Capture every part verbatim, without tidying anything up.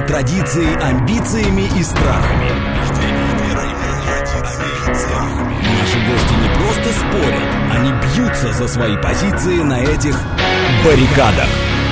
традицией, амбициями и страхами. Наши гости не просто спорят, они бьются за свои позиции на этих баррикадах.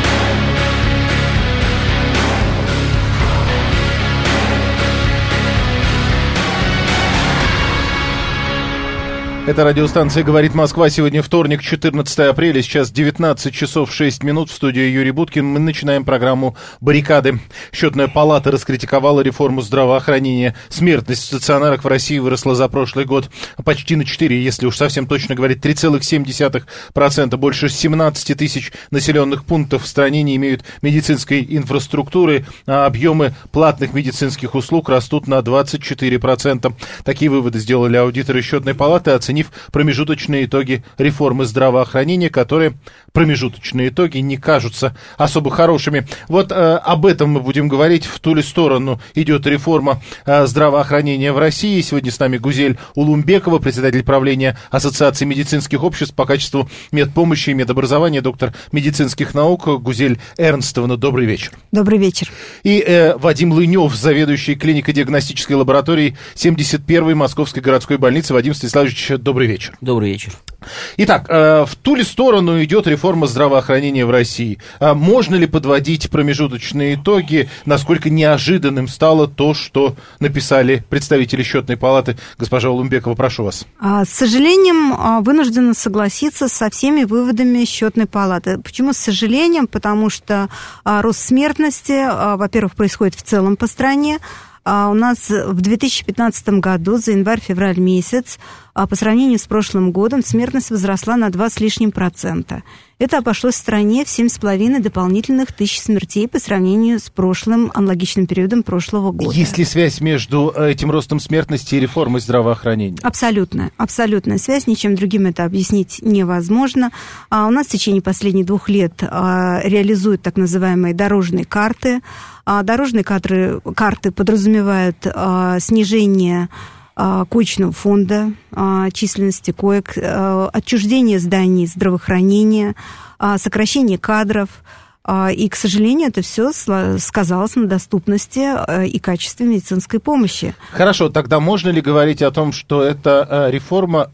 Это радиостанция «Говорит Москва». Сегодня вторник, четырнадцатое апреля, сейчас девятнадцать часов шесть минут. В студии Юрий Буткин. Мы начинаем программу «Баррикады». Счетная палата раскритиковала реформу здравоохранения. Смертность в стационарах в России выросла за прошлый год почти на четыре, если уж совсем точно говорить, три целых семь десятых процента. Больше семнадцать тысяч населенных пунктов в стране не имеют медицинской инфраструктуры, а объемы платных медицинских услуг растут на двадцать четыре процента. Такие выводы сделали аудиторы счетной палаты, оценив промежуточные итоги реформы здравоохранения, которые промежуточные итоги не кажутся особо хорошими. Вот э, об этом мы будем говорить. В ту ли сторону идет реформа э, здравоохранения в России. Сегодня с нами Гузель Улумбекова, председатель правления Ассоциации медицинских обществ по качеству медпомощи и медобразования, доктор медицинских наук. Гузель Эрнстовна, добрый вечер. Добрый вечер. И э, Вадим Лынев, заведующий клинико-диагностической лабораторией семьдесят первой Московской городской больницы. Вадим Станиславович, добрый вечер. Добрый вечер. Итак, в ту ли сторону идет реформа здравоохранения в России? Можно ли подводить промежуточные итоги? Насколько неожиданным стало то, что написали представители счетной палаты? Госпожа Улумбекова, прошу вас. С сожалением, вынуждена согласиться со всеми выводами счетной палаты. Почему с сожалением? Потому что рост смертности, во-первых, происходит в целом по стране. У нас в две тысячи пятнадцатом году за январь-февраль месяц по сравнению с прошлым годом смертность возросла на два с лишним процента. Это обошлось стране в семь с половиной дополнительных тысяч смертей по сравнению с прошлым аналогичным периодом прошлого года. Есть ли связь между этим ростом смертности и реформой здравоохранения? Абсолютно, абсолютная связь. Ничем другим это объяснить невозможно. А у нас в течение последних двух лет а, реализуют так называемые дорожные карты. А дорожные карты, карты подразумевают а, снижение коечного фонда, численности коек, отчуждение зданий здравоохранения, сокращение кадров. И, к сожалению, это все сказалось на доступности и качестве медицинской помощи. Хорошо, тогда можно ли говорить о том, что это реформа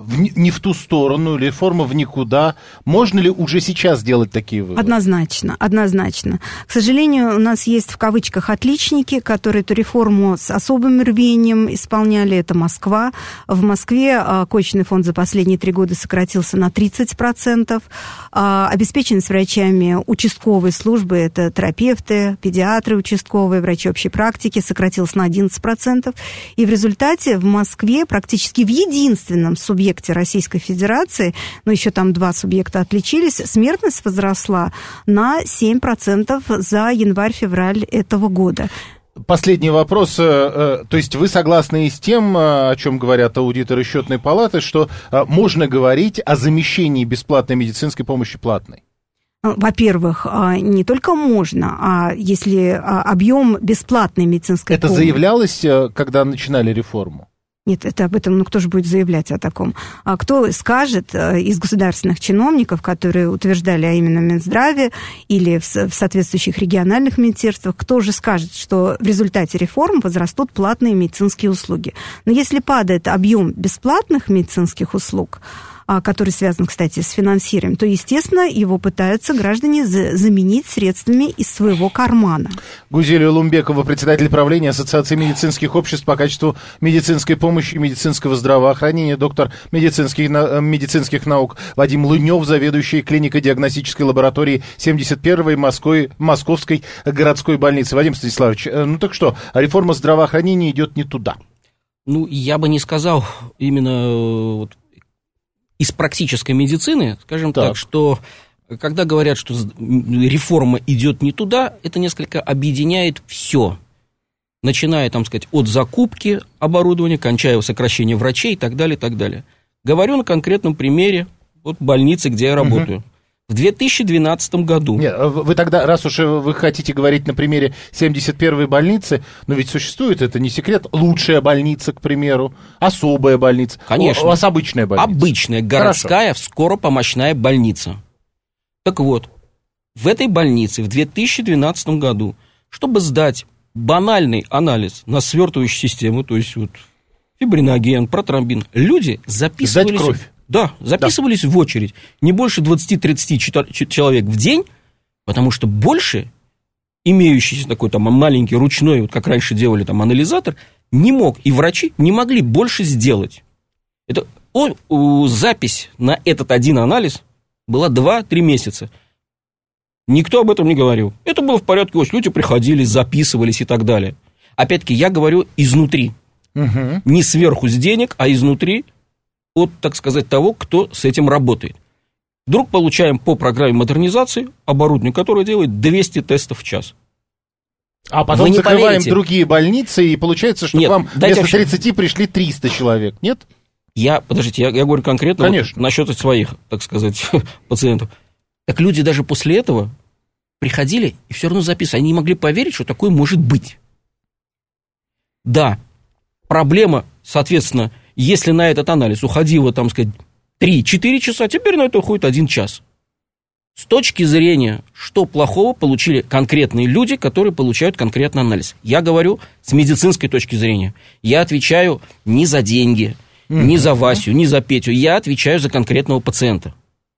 не в ту сторону, реформа в никуда? Можно ли уже сейчас делать такие выводы? Однозначно, однозначно. К сожалению, у нас есть в кавычках отличники, которые эту реформу с особым рвением исполняли. Это Москва. В Москве коечный фонд за последние три года сократился на тридцать процентов. Обеспеченность врачами участковых Участковые службы, это терапевты, педиатры участковые, врачи общей практики, сократилось на одиннадцать процентов. И в результате в Москве практически в единственном субъекте Российской Федерации, но еще там два субъекта отличились, смертность возросла на семь процентов за январь-февраль этого года. Последний вопрос. То есть вы согласны и с тем, о чем говорят аудиторы счетной палаты, что можно говорить о замещении бесплатной медицинской помощи платной? Во-первых, не только можно, а если объем бесплатной медицинской это помощи... Это заявлялось, когда начинали реформу? Нет, это об этом, ну, кто же будет заявлять о таком? А кто скажет из государственных чиновников, которые утверждали, а именно Минздраве или в, в соответствующих региональных министерствах, кто же скажет, что в результате реформ возрастут платные медицинские услуги? Но если падает объем бесплатных медицинских услуг, который связан, кстати, с финансированием, то, естественно, его пытаются граждане заменить средствами из своего кармана. Гузель Улумбекова, председатель правления Ассоциации медицинских обществ по качеству медицинской помощи и медицинского здравоохранения, доктор медицинских, медицинских наук. Вадим Лынев, заведующий клинико-диагностической лабораторией семьдесят первой Москвой, Московской городской больницы. Вадим Станиславович, ну так что, реформа здравоохранения идет не туда? Ну, я бы не сказал именно... Вот, из практической медицины, скажем так. так, что когда говорят, что реформа идет не туда, это несколько объединяет все, начиная, там сказать, от закупки оборудования, кончая сокращением врачей и так далее, и так далее. Говорю на конкретном примере вот больницы, где я работаю. Угу. В две тысячи двенадцатом году. Нет, вы тогда, раз уж вы хотите говорить на примере семьдесят первой больницы, но ведь существует, это не секрет, лучшая больница, к примеру, особая больница. Конечно. У вас обычная больница. Обычная, городская, Хорошо. Скоропомощная больница. Так вот, в этой больнице в две тысячи двенадцатом году чтобы сдать банальный анализ на свертывающую систему, то есть вот фибриноген, протромбин, люди записывались... Сдать кровь. Да, записывались да. в очередь. Не больше двадцать-тридцать человек в день, потому что больше имеющийся такой там маленький ручной, вот как раньше делали там анализатор, не мог, и врачи не могли больше сделать. Это, о, о, запись на этот один анализ была два-три месяца. Никто об этом не говорил. Это было в порядке, люди приходили, записывались и так далее. Опять-таки, я говорю изнутри. Угу. Не сверху с денег, а изнутри от, так сказать, того, кто с этим работает. Вдруг получаем по программе модернизации оборудование, которое делает двести тестов в час. А потом закрываем поверите. другие больницы, и получается, что Нет, к вам вместо вообще... тридцати пришли триста человек, нет? Я, подождите, я, я говорю конкретно вот насчет своих, так сказать, пациентов. Так люди даже после этого приходили и все равно записывали. Они не могли поверить, что такое может быть. Да, проблема, соответственно, если на этот анализ уходило, там, сказать, три-четыре часа, теперь на это уходит один час. С точки зрения, что плохого получили конкретные люди, которые получают конкретный анализ. Я говорю с медицинской точки зрения. Я отвечаю не за деньги, mm-hmm. не за Васю, не за Петю. Я отвечаю за конкретного пациента.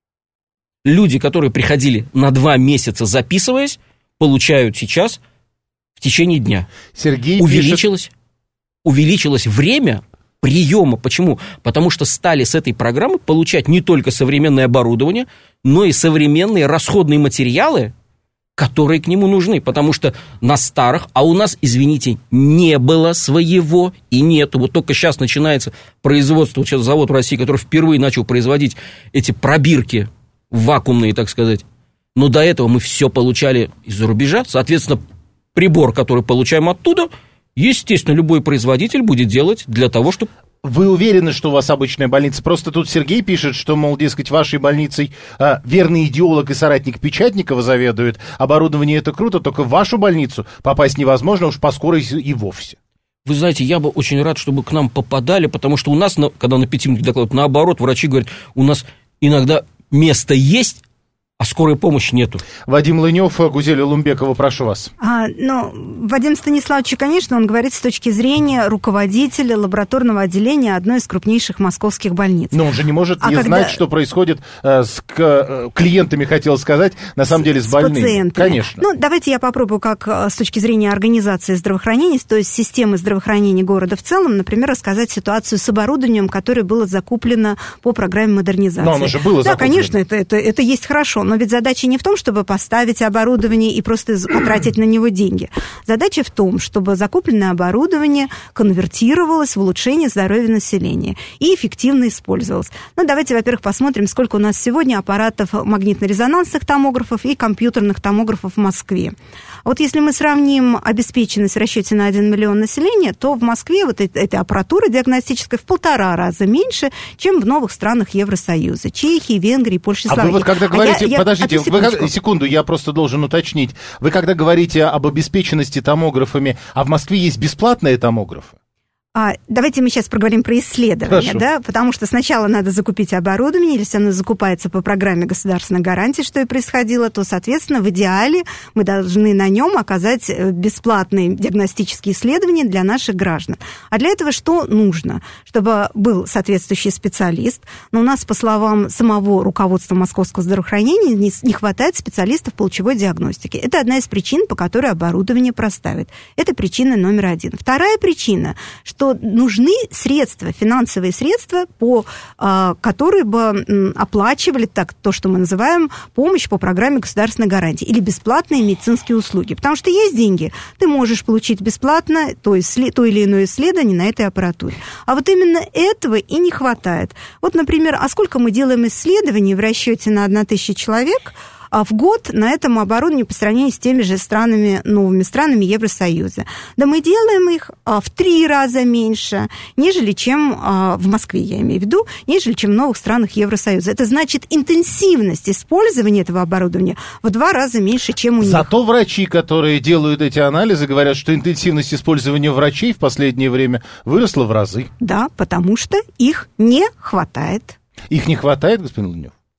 Люди, которые приходили на два месяца записываясь, получают сейчас в течение дня. Сергей увеличилось, пишет... увеличилось время приема. Почему? Потому что стали с этой программы получать не только современное оборудование, но и современные расходные материалы, которые к нему нужны. Потому что на старых, а у нас, извините, не было своего и нету. Вот только сейчас начинается производство, вот сейчас завод в России, который впервые начал производить эти пробирки вакуумные, так сказать. Но до этого мы все получали из-за рубежа. Соответственно, прибор, который получаем оттуда, естественно, любой производитель будет делать для того, чтобы... Вы уверены, что у вас обычная больница? Просто тут Сергей пишет, что, мол, дескать, вашей больницей а, верный идеолог и соратник Печатникова заведует. Оборудование это круто, только в вашу больницу попасть невозможно, уж по скорой и вовсе. Вы знаете, я бы очень рад, чтобы к нам попадали, потому что у нас, когда на пятиминутке доклад, наоборот, врачи говорят, у нас иногда место есть, а скорой помощи нету. Вадим Лынев, Гузель Улумбекова, прошу вас. А, ну, Вадим Станиславович, конечно, он говорит с точки зрения руководителя лабораторного отделения одной из крупнейших московских больниц. Но он же не может а не когда... знать, что происходит э, с к, клиентами, хотел сказать, на самом с, деле с больными. С пациентами. Конечно. Ну, давайте я попробую, как с точки зрения организации здравоохранения, то есть системы здравоохранения города в целом, например, рассказать ситуацию с оборудованием, которое было закуплено по программе модернизации. Но оно же было да, закуплено. Да, конечно, это, это, это есть хорошо. Но ведь задача не в том, чтобы поставить оборудование и просто потратить на него деньги. Задача в том, чтобы закупленное оборудование конвертировалось в улучшение здоровья населения и эффективно использовалось. Ну, давайте, во-первых, посмотрим, сколько у нас сегодня аппаратов магнитно-резонансных томографов и компьютерных томографов в Москве. Вот если мы сравним обеспеченность в расчете на один миллион населения, то в Москве вот этой аппаратуры диагностической в полтора раза меньше, чем в новых странах Евросоюза. Чехии, Венгрии, Польши, Словакии. А вы вот когда говорите... А я, Подождите, я, вы как, секунду, я просто должен уточнить. Вы когда говорите об обеспеченности томографами, а в Москве есть бесплатные томографы? А, давайте мы сейчас проговорим про исследования, да, потому что сначала надо закупить оборудование, если оно закупается по программе государственной гарантии, что и происходило, то, соответственно, в идеале мы должны на нем оказать бесплатные диагностические исследования для наших граждан. А для этого что нужно? Чтобы был соответствующий специалист, но у нас, по словам самого руководства Московского здравоохранения, не, не хватает специалистов по лучевой диагностике. Это одна из причин, по которой оборудование проставят. Это причина номер один. Вторая причина, что что нужны средства, финансовые средства, по, а, которые бы м, оплачивали так, то, что мы называем помощь по программе государственной гарантии или бесплатные медицинские услуги. Потому что есть деньги, ты можешь получить бесплатно то, исслед... то или иное исследование на этой аппаратуре. А вот именно этого и не хватает. Вот, например, а сколько мы делаем исследований в расчете на одну тысячу человек в год на этом оборудовании по сравнению с теми же странами, новыми странами Евросоюза. Да мы делаем их в три раза меньше, нежели чем в Москве, я имею в виду, нежели чем в новых странах Евросоюза. Это значит, интенсивность использования этого оборудования в два раза меньше, чем у них. Зато врачи, которые делают эти анализы, говорят, что интенсивность использования врачей в последнее время выросла в разы. Да, потому что их не хватает. Их не хватает, господин Лунев?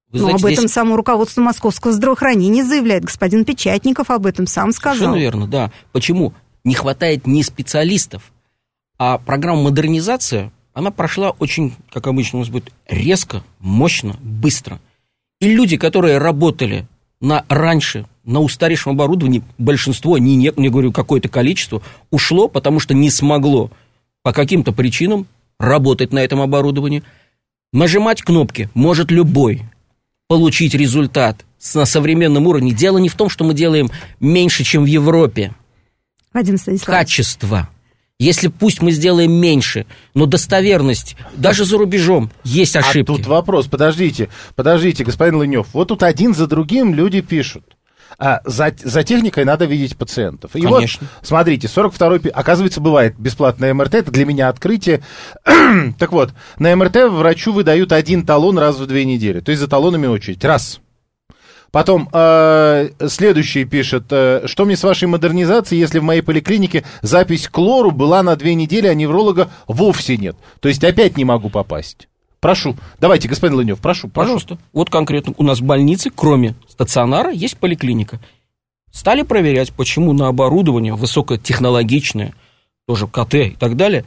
Вы Но знаете, об этом здесь... само руководство Московского здравоохранения заявляет. Господин Печатников об этом сам сказал. Совершенно верно, да. Почему? Не хватает не специалистов, а программа модернизации, она прошла очень, как обычно у нас будет, резко, мощно, быстро. И люди, которые работали на раньше, на устаревшем оборудовании, большинство, не, не, не говорю какое-то количество, ушло, потому что не смогло по каким-то причинам работать на этом оборудовании. Нажимать кнопки может любой, получить результат на современном уровне. Дело не в том, что мы делаем меньше, чем в Европе. Вадим Станиславович. Качество. Если пусть мы сделаем меньше, но достоверность, даже за рубежом есть ошибки. А тут вопрос, подождите, подождите, господин Лынев, вот тут один за другим люди пишут. А за, за техникой надо видеть пациентов. И Конечно. вот, смотрите, сорок второй, оказывается, бывает бесплатное МРТ, это для меня открытие. Так вот, на МРТ врачу выдают один талон раз в две недели, то есть за талонами очередь, раз. Потом э, следующий пишет, э, что мне с вашей модернизацией, если в моей поликлинике запись к лору была на две недели, а невролога вовсе нет. То есть опять не могу попасть. Прошу, давайте, господин Лынев, прошу, прошу. Пожалуйста. Вот конкретно у нас в больнице, кроме стационара, есть поликлиника. Стали проверять, почему на оборудование высокотехнологичное, тоже КТ и так далее,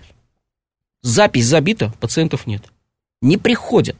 запись забита, пациентов нет. Не приходят.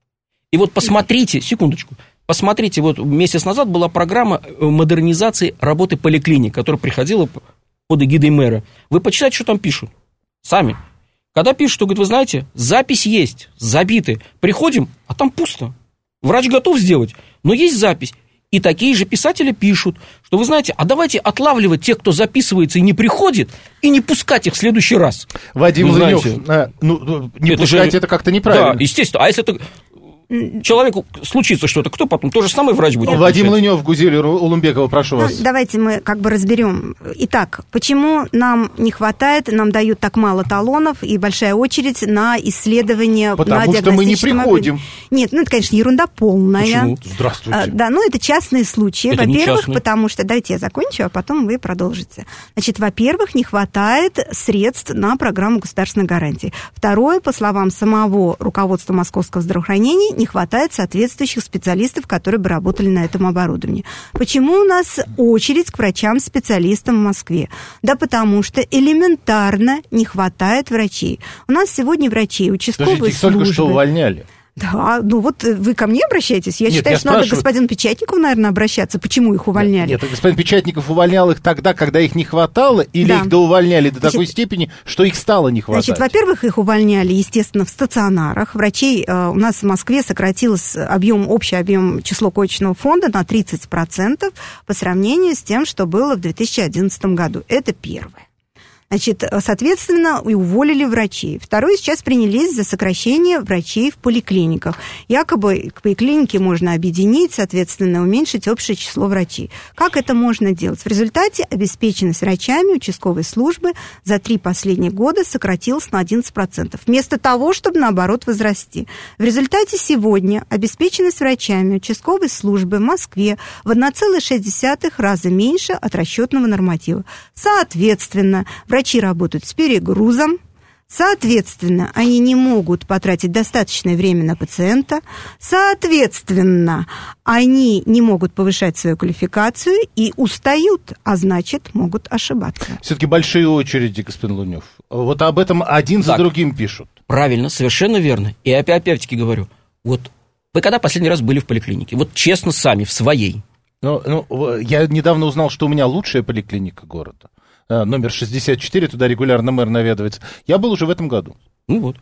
И вот посмотрите, секундочку, посмотрите, вот месяц назад была программа модернизации работы поликлиник, которая приходила под эгидой мэра. Вы почитайте, что там пишут. Сами. Когда пишут, что, говорят, вы знаете, запись есть, забиты. Приходим, а там пусто. Врач готов сделать, но есть запись. И такие же писатели пишут, что, вы знаете, а давайте отлавливать тех, кто записывается и не приходит, и не пускать их в следующий раз. Вадим Лынев, а, ну, не это пускать же, это как-то неправильно. Да, естественно. А если это... человеку случится что-то, кто потом? Тот же самый врач будет. Вадим Лынев, Гузель Улумбекова, прошу вас. Ну, давайте мы как бы разберем. Итак, почему нам не хватает, нам дают так мало талонов и большая очередь на исследование, потому на что мы не приходим. Нет, ну это, конечно, ерунда полная. Почему? Здравствуйте. А, да, ну это частные случаи. Это во-первых, потому что, давайте я закончу, а потом вы продолжите. Значит, во-первых, не хватает средств на программу государственной гарантии. Второе, по словам самого руководства Московского здравоохранения, не хватает соответствующих специалистов, которые бы работали на этом оборудовании. Почему у нас очередь к врачам-специалистам в Москве? Да потому что элементарно не хватает врачей. У нас сегодня врачей участковой службы... службы... только что увольняли. Да, ну вот вы ко мне обращаетесь. Я Нет, считаю, я что надо к спрашиваю... господину Печатникову, наверное, обращаться. Почему их увольняли? Нет, нет, господин Печатников увольнял их тогда, когда их не хватало, или да. их доувольняли до Значит, такой степени, что их стало не хватать? Значит, во-первых, их увольняли, естественно, в стационарах. Врачей э, у нас в Москве сократилось объем, общий объем число коечного фонда на тридцать процентов по сравнению с тем, что было в две тысячи одиннадцатом году. Это первое. Значит, соответственно, и уволили врачей. Второе, сейчас принялись за сокращение врачей в поликлиниках. Якобы поликлиники можно объединить, соответственно, уменьшить общее число врачей. Как это можно делать? В результате обеспеченность врачами участковой службы за три последних года сократилась на одиннадцать процентов, вместо того, чтобы, наоборот, возрасти. В результате сегодня обеспеченность врачами участковой службы в Москве в один целых шесть десятых раза меньше от расчетного норматива. Соответственно, врачи Врачи работают с перегрузом, соответственно, они не могут потратить достаточное время на пациента, соответственно, они не могут повышать свою квалификацию и устают, а значит, могут ошибаться. Все-таки большие очереди, господин Лунев. Вот об этом один за так, другим пишут. Правильно, совершенно верно. И опять-таки говорю, вот вы когда последний раз были в поликлинике? Вот честно сами, в своей. Ну, ну, я недавно узнал, что у меня лучшая поликлиника города. Номер шестьдесят четыре, туда регулярно мэр наведывается. Я был уже в этом году. Ну вот.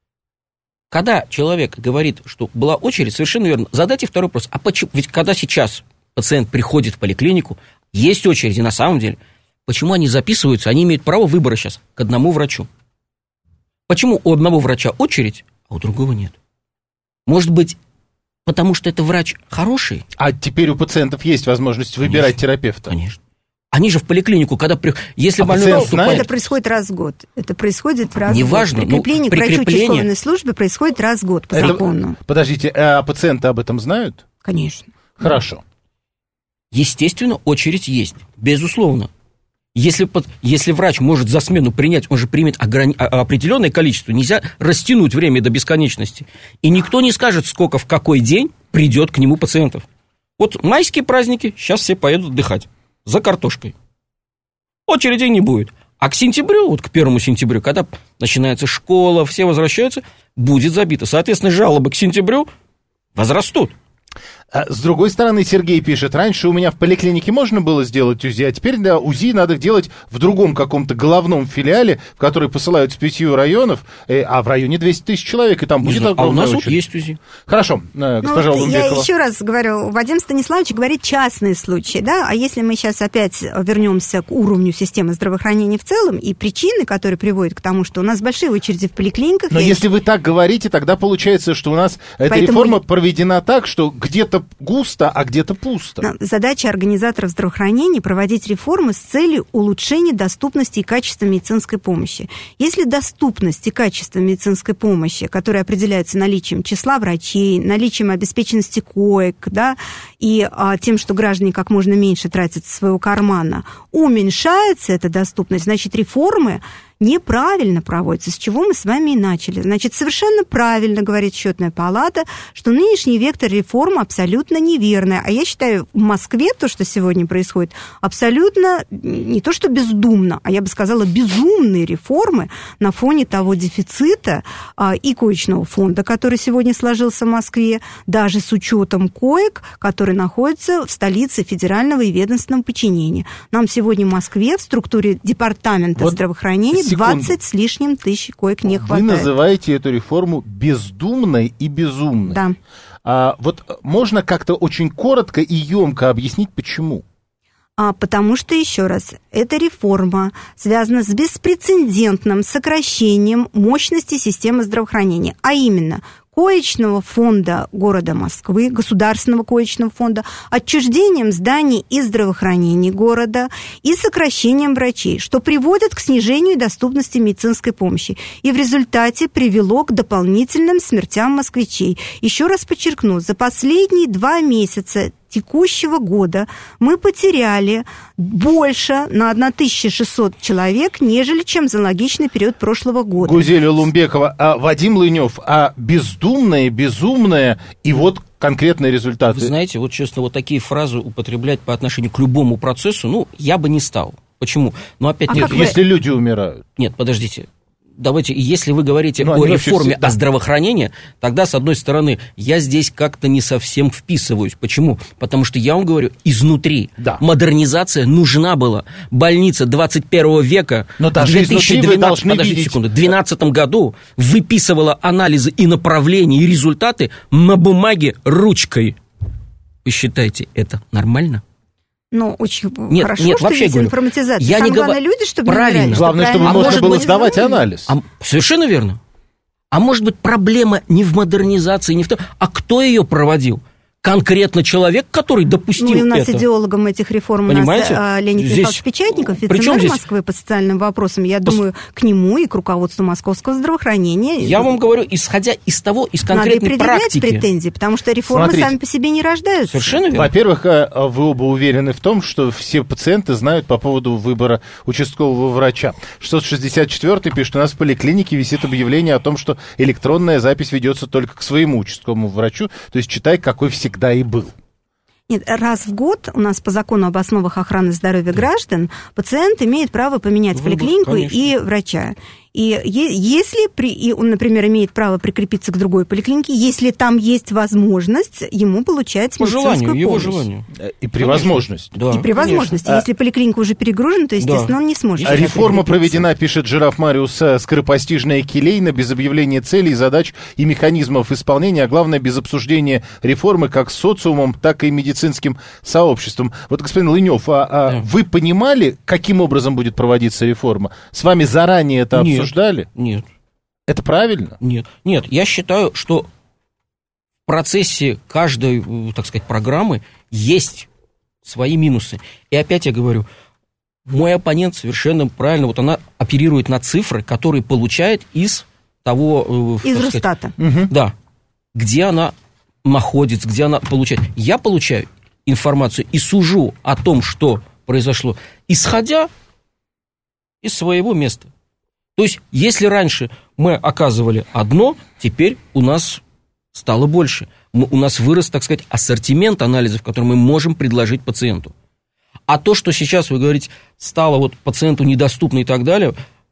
Когда человек говорит, что была очередь, совершенно верно, задайте второй вопрос. А почему? Ведь когда сейчас пациент приходит в поликлинику, есть очереди на самом деле. Почему они записываются? Они имеют право выбора сейчас к одному врачу. Почему у одного врача очередь, а у другого нет? Может быть, потому что это врач хороший? А теперь у пациентов есть возможность Конечно. выбирать терапевта? Конечно. Они же в поликлинику, когда... При... Если а больной поступает... Это происходит раз в год. Это происходит раз Неважно, в год. Прикрепление ну, к врачу участковой службы происходит раз в год по это... закону. Подождите, а пациенты об этом знают? Конечно. Хорошо. Естественно, очередь есть, безусловно. Если, если врач может за смену принять, он же примет ограни... определенное количество, нельзя растянуть время до бесконечности. И никто не скажет, сколько в какой день придет к нему пациентов. Вот майские праздники, сейчас все поедут отдыхать за картошкой. Очередей не будет. А к сентябрю, вот к первому сентябрю, когда начинается школа, все возвращаются, будет забито. Соответственно, жалобы к сентябрю возрастут. С другой стороны, Сергей пишет, раньше у меня в поликлинике можно было сделать УЗИ, а теперь да, УЗИ надо делать в другом каком-то головном филиале, в который посылают с пятью районов, э, а в районе двести тысяч человек, и там Не будет знаю, огромная а у нас очередь. вот есть УЗИ. Хорошо, э, госпожа ну, Лумбекова. Я еще раз говорю, Вадим Станиславович говорит частные случаи, да, а если мы сейчас опять вернемся к уровню системы здравоохранения в целом и причины, которые приводят к тому, что у нас большие очереди в поликлиниках. Но если вы так говорите, тогда получается, что у нас эта Поэтому... реформа проведена так, что где-то густо, а где-то пусто. Задача организаторов здравоохранения – проводить реформы с целью улучшения доступности и качества медицинской помощи. Если доступность и качество медицинской помощи, которые определяются наличием числа врачей, наличием обеспеченности коек, да, и а, тем, что граждане как можно меньше тратят из своего кармана, уменьшается эта доступность, значит, реформы неправильно проводится, с чего мы с вами и начали. Значит, совершенно правильно говорит Счетная палата, что нынешний вектор реформы абсолютно неверный. А я считаю, в Москве то, что сегодня происходит, абсолютно не то что бездумно, а я бы сказала, безумные реформы на фоне того дефицита а, и коечного фонда, который сегодня сложился в Москве, даже с учетом коек, которые находятся в столице федерального и ведомственного подчинения. Нам сегодня в Москве в структуре департамента вот здравоохранения двадцать с лишним тысяч коек не хватает. Вы называете эту реформу бездумной и безумной. Да. А, вот можно как-то очень коротко и емко объяснить, почему? А, потому что, еще раз, эта реформа связана с беспрецедентным сокращением мощности системы здравоохранения, а именно коечного фонда города Москвы, государственного коечного фонда, отчуждением зданий и здравоохранения города и сокращением врачей, что приводит к снижению доступности медицинской помощи и в результате привело к дополнительным смертям москвичей. Еще раз подчеркну, за последние два месяца текущего года мы потеряли больше на тысячу шестьсот человек, нежели чем за аналогичный период прошлого года. Гузель Улумбекова, а Вадим Лынев, а бездумное, безумное и вот конкретные результаты. Вы знаете, вот честно, вот такие фразы употреблять по отношению к любому процессу, ну, я бы не стал. Почему? Но опять а нет, если вы... люди умирают. Нет, подождите. Давайте, если вы говорите ну, о реформе все, да. о здравоохранении, тогда, с одной стороны, я здесь как-то не совсем вписываюсь. Почему? Потому что я вам говорю, изнутри да. модернизация нужна была. Больница двадцать первого века Но в две тысячи двенадцатом, подождите видеть... секунду, двенадцатом году выписывала анализы и направления, и результаты на бумаге ручкой. Вы считаете, это нормально? Ну, очень нет, хорошо, нет, что вообще есть говорю, информатизация. Я Самое не главное, говорю, люди, чтобы правильно. не умирали, Главное, чтобы а можно было быть, сдавать анализ. А, совершенно верно. А может быть, проблема не в модернизации, не в том, а кто ее проводил? Конкретно человек, который допустил это. Ну, и у нас это. идеологом этих реформ Понимаете? у нас Леонид здесь... Михайлович Печатников, вице-мэр Москвы по социальным вопросам. Я Пос... думаю, к нему и к руководству московского здравоохранения. Я вам говорю, исходя из того, из конкретной надо практики. Надо претензии, потому что реформы Смотрите, сами по себе не рождаются. Совершенно верно. Во-первых, вы оба уверены в том, что все пациенты знают по поводу выбора участкового врача. шестьсот шестьдесят четвёртый пишет, у нас в поликлинике висит объявление о том, что электронная запись ведется только к своему участковому врачу, то есть читай, какой всегда и был. Нет, раз в год у нас по закону об основах охраны здоровья граждан пациент имеет право поменять Выбор, поликлинику конечно. и врача. И если при, и он, например, имеет право прикрепиться к другой поликлинике, если там есть возможность ему получать по медицинскую желанию, его помощь. желанию. И при возможности. Да, и при конечно. возможности. А... Если поликлиника уже перегружена, то, естественно, да. он не сможет. А реформа проведена, пишет Жираф Мариус, скоропостижно и келейно, без объявления целей, задач и механизмов исполнения, а главное, без обсуждения реформы как с социумом, так и медицинским сообществом. Вот, господин Лынев, а, а да. вы понимали, каким образом будет проводиться реформа? С вами заранее это Нет. обсуждали? Нет. Это правильно? Нет. Нет, я считаю, что в процессе каждой, так сказать, программы есть свои минусы. И опять я говорю, мой оппонент совершенно правильно, вот она оперирует на цифры, которые получает из того... Из Росстата. Угу. Да. Где она находится, где она получает. Я получаю информацию и сужу о том, что произошло, исходя из своего места. То есть, если раньше мы оказывали одно, теперь у нас стало больше. Мы, у нас вырос, так сказать, ассортимент анализов, который мы можем предложить пациенту. А то, что сейчас, вы говорите, стало вот пациенту недоступно и так далее,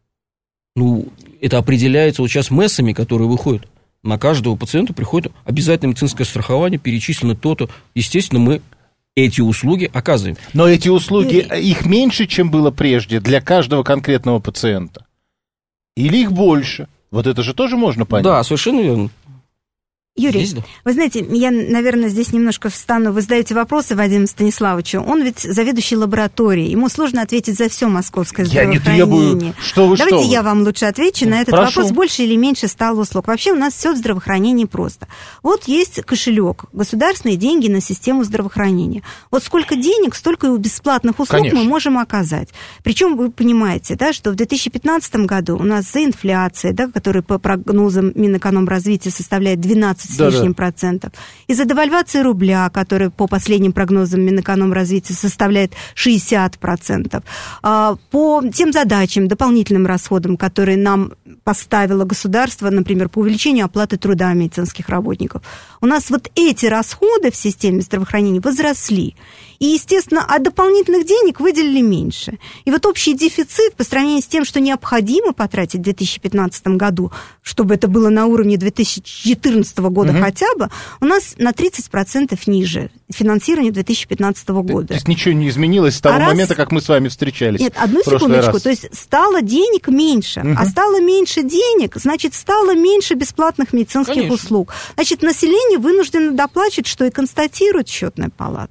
ну, это определяется вот сейчас мэссами, которые выходят. На каждого пациента приходит обязательное медицинское страхование, перечислено то-то. Естественно, мы эти услуги оказываем. Но эти услуги, их меньше, чем было прежде, для каждого конкретного пациента? Или их больше? Вот это же тоже можно понять? Да, совершенно верно. Юрий, Есть, да? Вы знаете, я, наверное, здесь немножко встану. Вы задаете вопросы Вадиму Станиславовичу. Он ведь заведующий лабораторией. Ему сложно ответить за все московское здравоохранение. Я не требую. Что вы, Давайте что вы? я вам лучше отвечу на этот Прошу. вопрос. Больше или меньше стало услуг. Вообще у нас все в здравоохранении просто. Вот есть кошелек, государственные деньги на систему здравоохранения. Вот сколько денег, столько и бесплатных услуг Конечно. Мы можем оказать. Причем вы понимаете, да, что в две тысячи пятнадцатом году у нас за инфляцией, да, которая по прогнозам Минэкономразвития составляет двенадцать с лишним процентов. Из-за девальвации рубля, которая по последним прогнозам Минэкономразвития составляет шестьдесят процентов. По тем задачам, дополнительным расходам, которые нам поставило государство, например, по увеличению оплаты труда медицинских работников, у нас вот эти расходы в системе здравоохранения возросли. И, естественно, от дополнительных денег выделили меньше. И вот общий дефицит по сравнению с тем, что необходимо потратить в две тысячи пятнадцатом году, чтобы это было на уровне две тысячи четырнадцатого года угу. хотя бы, у нас на тридцать процентов ниже финансирование две тысячи пятнадцатого года. То есть ничего не изменилось с того а момента, раз... как мы с вами встречались? Нет, одну секундочку. Раз. То есть стало денег меньше. Угу. А стало меньше денег, значит, стало меньше бесплатных медицинских Конечно. Услуг. Значит, население вынуждено доплачивать, что и констатирует счетная палата.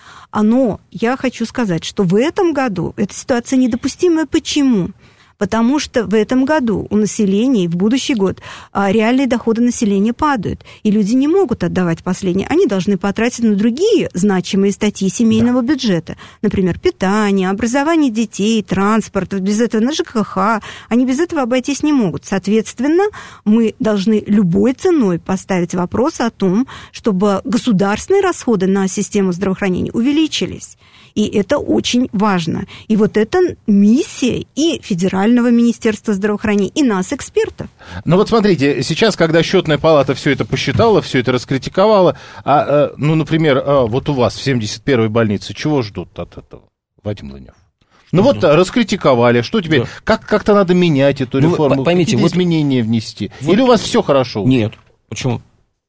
Но я хочу сказать, что в этом году эта ситуация недопустимая. Почему? Потому что в этом году у населения и в будущий год реальные доходы населения падают, и люди не могут отдавать последнее. Они должны потратить на другие значимые статьи семейного да. бюджета. Например, питание, образование детей, транспорт. Без этого на ЖКХ. Они без этого обойтись не могут. Соответственно, мы должны любой ценой поставить вопрос о том, чтобы государственные расходы на систему здравоохранения увеличились. И это очень важно. И вот это миссия и Федерального министерства здравоохранения, и нас, экспертов. Ну вот смотрите, сейчас, когда счетная палата все это посчитала, все это раскритиковала, а, ну, например, вот у вас в семьдесят первой больнице, чего ждут от этого, Вадим Лынев? Ну вот раскритиковали, что теперь, да. как, как-то надо менять эту ну, реформу, поймите, какие-то вот, изменения внести? Вот, или у вас все хорошо? Нет, почему?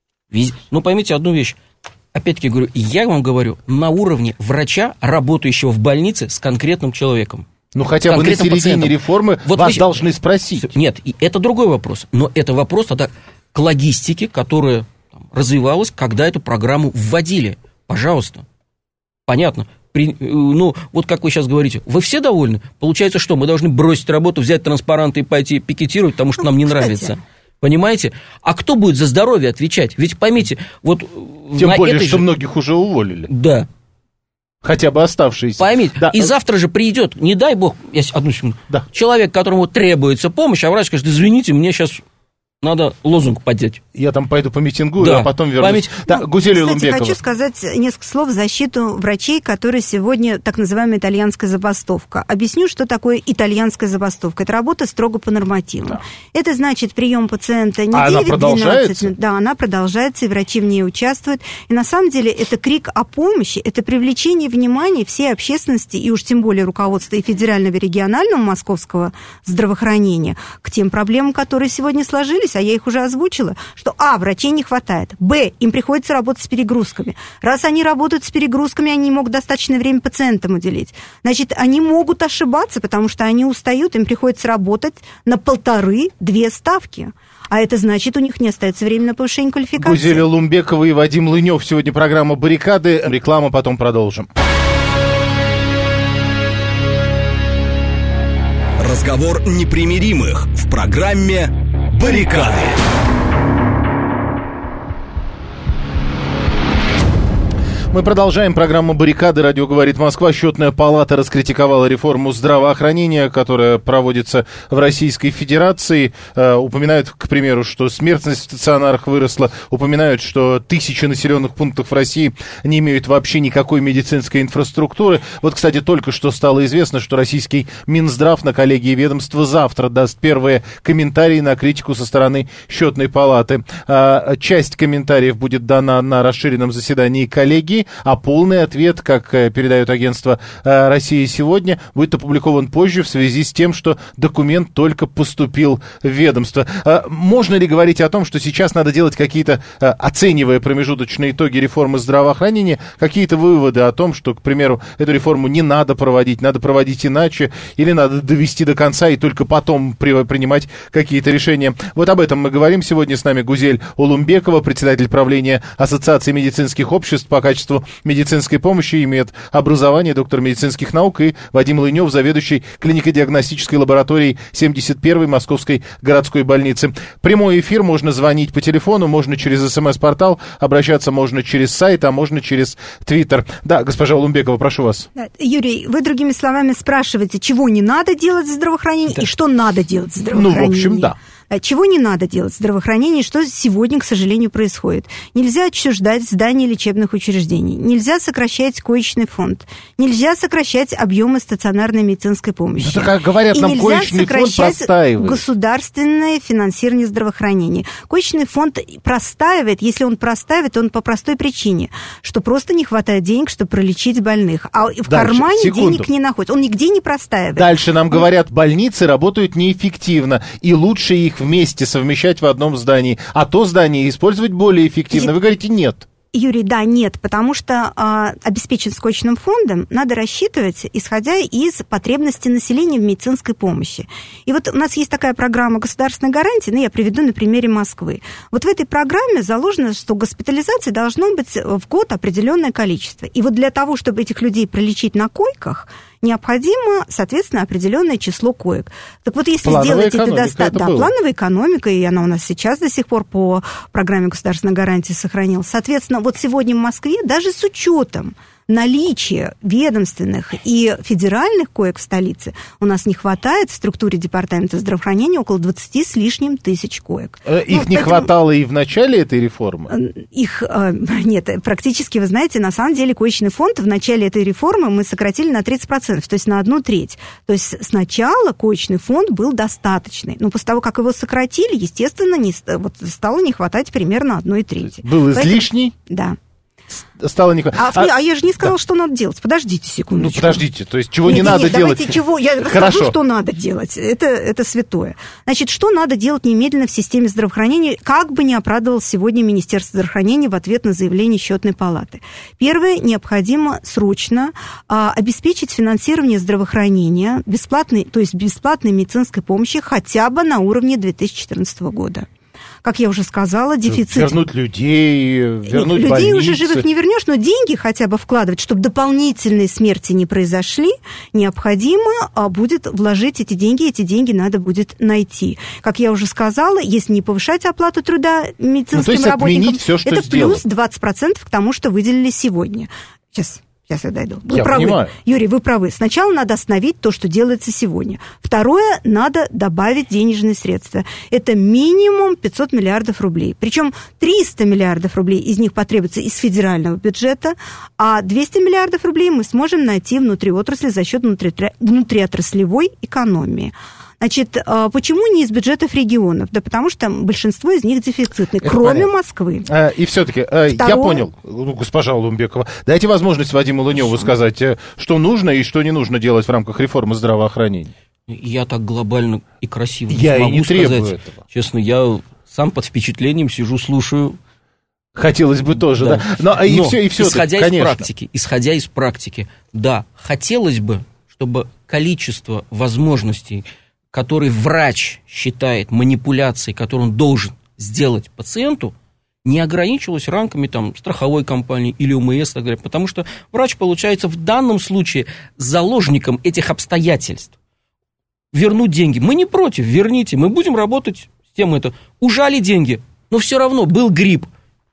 Ну поймите одну вещь. Опять-таки говорю, я вам говорю, на уровне врача, работающего в больнице с конкретным человеком. Ну, хотя бы на середине пациентом. Реформы вот вас вы... должны спросить. Нет, и это другой вопрос. Но это вопрос тогда к логистике, которая там, развивалась, когда эту программу вводили. Пожалуйста. Понятно. При... Ну, вот как вы сейчас говорите, вы все довольны? Получается, что мы должны бросить работу, взять транспаранты и пойти пикетировать, потому что нам не Кстати. Нравится. Понимаете? А кто будет за здоровье отвечать? Ведь поймите, вот... Тем более, что же... многих уже уволили. Да. Хотя бы оставшиеся. Поймите, да. И завтра же придет, не дай бог, я одну секунду, да. человек, которому требуется помощь, а врач скажет, извините, мне сейчас... Надо лозунг поднять. Я там пойду помитингую, да. а потом вернусь. Память... Да, ну, Гузель кстати, Лумбекова. хочу сказать несколько слов в защиту врачей, которые сегодня так называемая итальянская забастовка. Объясню, что такое итальянская забастовка. Это работа строго по нормативам. Да. Это значит прием пациента не а девять-двенадцать минут. Да, она продолжается, и врачи в ней участвуют. И на самом деле это крик о помощи, это привлечение внимания всей общественности, и уж тем более руководства и федерального, и регионального московского здравоохранения к тем проблемам, которые сегодня сложились, а я их уже озвучила, что а, врачей не хватает, б, им приходится работать с перегрузками. Раз они работают с перегрузками, они не могут достаточное время пациентам уделить. Значит, они могут ошибаться, потому что они устают, им приходится работать на полторы-две ставки. А это значит, у них не остается времени на повышение квалификации. Гузель Лумбекова и Вадим Лынев. Сегодня программа «Баррикады». Реклама, потом продолжим. Разговор непримиримых в программе «Баррикады». Мы продолжаем программу «Баррикады». Радио «Говорит Москва». Счетная палата раскритиковала реформу здравоохранения, которая проводится в Российской Федерации. Э, упоминают, к примеру, что смертность в стационарах выросла. Упоминают, что тысячи населенных пунктов в России не имеют вообще никакой медицинской инфраструктуры. Вот, кстати, только что стало известно, что российский Минздрав на коллегии ведомства завтра даст первые комментарии на критику со стороны счетной палаты. Э, часть комментариев будет дана на расширенном заседании коллегии, а полный ответ, как передает агентство «Россия сегодня», будет опубликован позже в связи с тем, что документ только поступил в ведомство. Можно ли говорить о том, что сейчас надо делать какие-то, оценивая промежуточные итоги реформы здравоохранения, какие-то выводы о том, что, к примеру, эту реформу не надо проводить, надо проводить иначе, или надо довести до конца и только потом при, принимать какие-то решения? Вот об этом мы говорим. Сегодня с нами Гузель Улумбекова, председатель правления Ассоциации медицинских обществ по качеству медицинской помощи, имеет образование, доктор медицинских наук, и Вадим Лынев, заведующий клинико-диагностической лабораторией семьдесят первой Московской городской больницы. Прямой эфир, можно звонить по телефону, можно через СМС-портал, обращаться можно через сайт, а можно через Твиттер. Да, госпожа Улумбекова, прошу вас. Да, Юрий, вы другими словами спрашиваете, чего не надо делать в здравоохранении, да, и что надо делать в здравоохранении. Ну, в общем, да. Чего не надо делать в здравоохранении, что сегодня, к сожалению, происходит. Нельзя отчуждать здания лечебных учреждений, нельзя сокращать коечный фонд, нельзя сокращать объемы стационарной медицинской помощи. Это, как говорят, и нам коечный фонд простаивает. Государственное финансирование здравоохранения. Коечный фонд простаивает, если он простаивает, он по простой причине, что просто не хватает денег, чтобы пролечить больных, а в Дальше, кармане секунду. денег не находится. Он нигде не простаивает. Дальше нам говорят, больницы работают неэффективно, и лучше их вместе совмещать в одном здании, а то здание использовать более эффективно. Вы говорите, нет. Юрий, да, нет, потому что а, обеспечить коечным фондом надо рассчитывать, исходя из потребностей населения в медицинской помощи. И вот у нас есть такая программа государственной гарантии, ну, я приведу на примере Москвы. Вот в этой программе заложено, что госпитализации должно быть в год определенное количество. И вот для того, чтобы этих людей пролечить на койках, необходимо, соответственно, определенное число коек. Так вот, если плановая сделать это достаточно... Да, было. плановая экономика, и она у нас сейчас до сих пор по программе государственной гарантии сохранилась. Соответственно, вот сегодня в Москве, даже с учетом наличия ведомственных и федеральных коек в столице, у нас не хватает в структуре департамента здравоохранения около двадцати с лишним тысяч коек. Их ну, не поэтому... хватало и в начале этой реформы? Их нет, практически, вы знаете, на самом деле коечный фонд в начале этой реформы мы сократили на тридцать процентов, то есть на одну треть. То есть сначала коечный фонд был достаточный, но после того, как его сократили, естественно, не, вот, стало не хватать примерно одной трети. Был излишний? Поэтому, да. Стало не... а, а, а я же не сказала, да. что надо делать. Подождите секундочку. Ну, подождите, то есть чего нет, не нет, надо нет, делать? Давайте чего... Я расскажу, Хорошо. что надо делать. Это, это святое. Значит, что надо делать немедленно в системе здравоохранения, как бы ни оправдывалось сегодня Министерство здравоохранения в ответ на заявление счетной палаты. Первое, необходимо срочно а, обеспечить финансирование здравоохранения, бесплатной, то есть бесплатной медицинской помощи хотя бы на уровне две тысячи четырнадцатого года. Как я уже сказала, дефицит... Вернуть людей, вернуть Людей больницы. уже живых не вернешь, но деньги хотя бы вкладывать, чтобы дополнительные смерти не произошли, необходимо будет вложить эти деньги, эти деньги надо будет найти. Как я уже сказала, если не повышать оплату труда медицинским ну, то есть работникам, все, что это сделано. Плюс двадцать процентов к тому, что выделили сегодня. Сейчас... Сейчас я дойду. Вы я правы. Понимаю. Юрий, вы правы. Сначала надо остановить то, что делается сегодня. Второе, надо добавить денежные средства. Это минимум пятьсот миллиардов рублей. Причем триста миллиардов рублей из них потребуется из федерального бюджета, а двести миллиардов рублей мы сможем найти внутри отрасли за счет внутри, внутриотраслевой экономии. Значит, почему не из бюджетов регионов? Да потому что большинство из них дефицитны, это кроме понятно. Москвы. А, и все-таки, Второе... я понял, госпожа Улумбекова, дайте возможность Вадиму Лыневу сказать, что нужно и что не нужно делать в рамках реформы здравоохранения. Я так глобально и красиво не я смогу и не требую сказать. Этого. Честно, я сам под впечатлением сижу, слушаю. Хотелось бы тоже, да. да. Но, и Но все, и все исходя это, из практики, исходя из практики, да, хотелось бы, чтобы количество возможностей, который врач считает манипуляцией, которую он должен сделать пациенту, не ограничивалось рамками там, страховой компании или ОМС, так далее, потому что врач получается в данном случае заложником этих обстоятельств. Вернуть деньги. Мы не против, верните, мы будем работать с тем это. Ужали деньги, но все равно был грипп.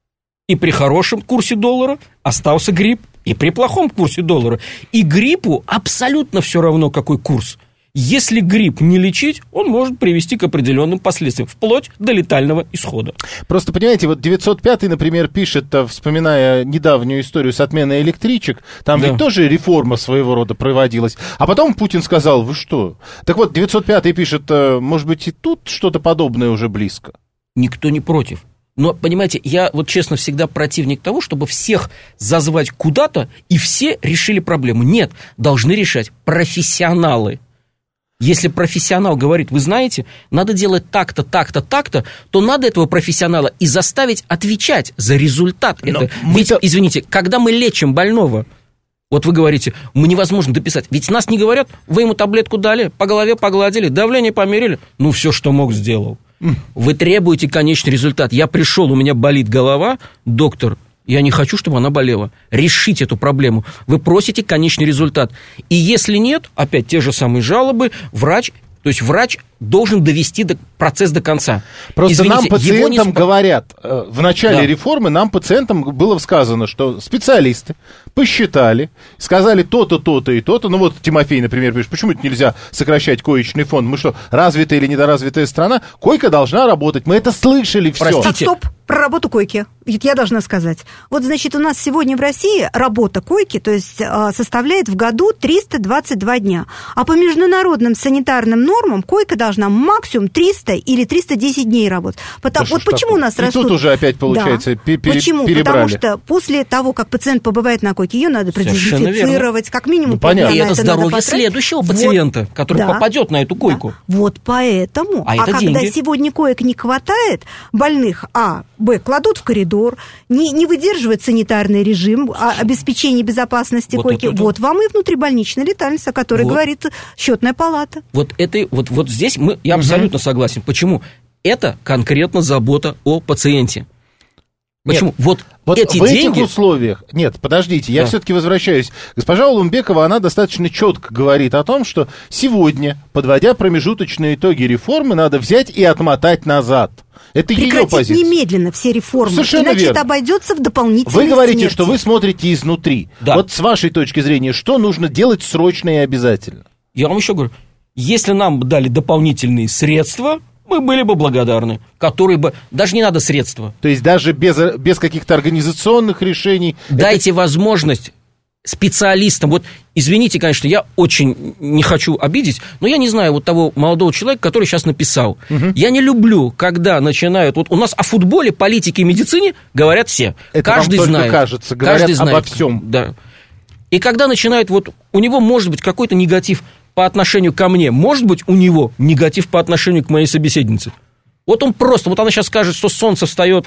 И при хорошем курсе доллара остался грипп, и при плохом курсе доллара. И гриппу абсолютно все равно, какой курс. Если грипп не лечить, он может привести к определенным последствиям, вплоть до летального исхода. Просто, понимаете, вот девятьсот пятый, например, пишет, вспоминая недавнюю историю с отменой электричек, там да. ведь тоже реформа своего рода проводилась. А потом Путин сказал, вы что? Так вот, девятьсот пятый пишет, может быть, и тут что-то подобное уже близко? Никто не против. Но, понимаете, я вот честно всегда противник того, чтобы всех зазвать куда-то, и все решили проблему. Нет, должны решать профессионалы. Если профессионал говорит, вы знаете, надо делать так-то, так-то, так-то, то надо этого профессионала и заставить отвечать за результат. Это. Ведь, мы... извините, когда мы лечим больного, вот вы говорите, мы невозможно дописать. Ведь нас не говорят, вы ему таблетку дали, по голове погладили, давление померили, ну все, что мог, сделал. Вы требуете конечный результат. Я пришел, у меня болит голова, доктор, я не хочу, чтобы она болела. Решите эту проблему. Вы просите конечный результат. И если нет, опять те же самые жалобы, врач, то есть врач должен довести до, процесс до конца. Просто Извините, нам пациентам не... говорят, в начале да. реформы нам пациентам было сказано, что специалисты посчитали, сказали то-то, то-то и то-то. Ну вот Тимофей, например, пишет, почему это нельзя сокращать коечный фонд? Мы что, развитая или недоразвитая страна? Койка должна работать. Мы это слышали все. Простите. Стоп, про работу койки. Я должна сказать. Вот, значит, у нас сегодня в России работа койки, то есть составляет в году триста двадцать два дня. А по международным санитарным нормам койка должна максимум триста или триста десять дней работать. Потому, вот почему такое? У нас и растут... тут уже опять получается да. пере- Почему? перебрали. Потому что после того, как пациент побывает на койке, ее надо продезинфицировать, как минимум. Ну, понятно. И это, это здоровье следующего пациента, вот, который да, попадет на эту койку. Да. Вот поэтому. А, а когда деньги. сегодня коек не хватает, больных, а, б, кладут в коридор, не, не выдерживает санитарный режим, а, обеспечение безопасности вот койки. Это, вот вам и внутрибольничная летальность, о которой вот. говорит счетная палата. Вот, это, вот, вот здесь мы, я абсолютно угу. согласен. Почему? Это конкретно забота о пациенте. Почему? Нет, вот, вот эти в деньги... этих условиях... Нет, подождите, я да. все-таки возвращаюсь. Госпожа Улумбекова, она достаточно четко говорит о том, что сегодня, подводя промежуточные итоги реформы, надо взять и отмотать назад. Это ее позиция. Прекратить немедленно все реформы, совершенно иначе верно. это обойдется в дополнительной Вы говорите, смерти. что вы смотрите изнутри. Да. Вот с вашей точки зрения, что нужно делать срочно и обязательно? Я вам еще говорю, если нам бы дали дополнительные средства, мы были бы благодарны, которые бы... Даже не надо средства. То есть даже без, без каких-то организационных решений... Дайте это... возможность специалистам. Вот, извините, конечно, я очень не хочу обидеть, но я не знаю вот того молодого человека, который сейчас написал. Угу. Я не люблю, когда начинают... Вот у нас о футболе, политике и медицине говорят все. Это каждый вам только знает. кажется, говорят каждый обо знает. всем. Да. И когда начинают... Вот у него может быть какой-то негатив по отношению ко мне, может быть, у него негатив по отношению к моей собеседнице. Вот он просто, вот она сейчас скажет, что солнце встает